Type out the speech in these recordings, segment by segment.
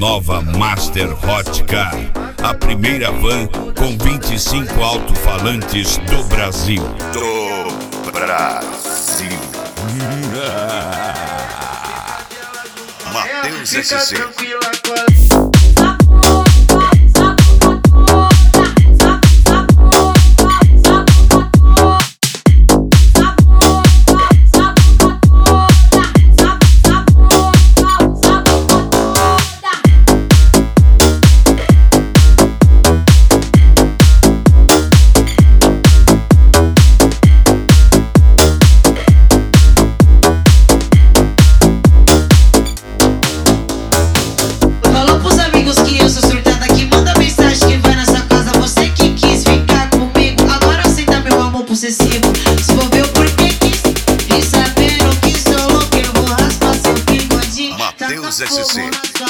nova Master Hot Car, a primeira van com 25 alto-falantes do Brasil. Do Brasil. Matheus SC. Se envolveu porque quis e sabendo que sou louco, eu vou raspar seu bigodinho. Matheus SC.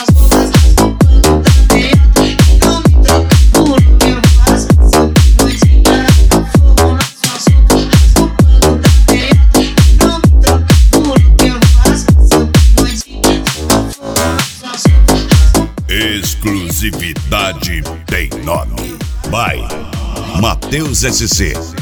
Não me troca por louco, eu vou raspar seu bigodinho. Taca fogo na sua sopa, raspa o pano da pereta. Não me troca por louco, eu vou raspar seu bigodinho. Taca fogo na sua sopa. Exclusividade tem nome. By Matheus SC.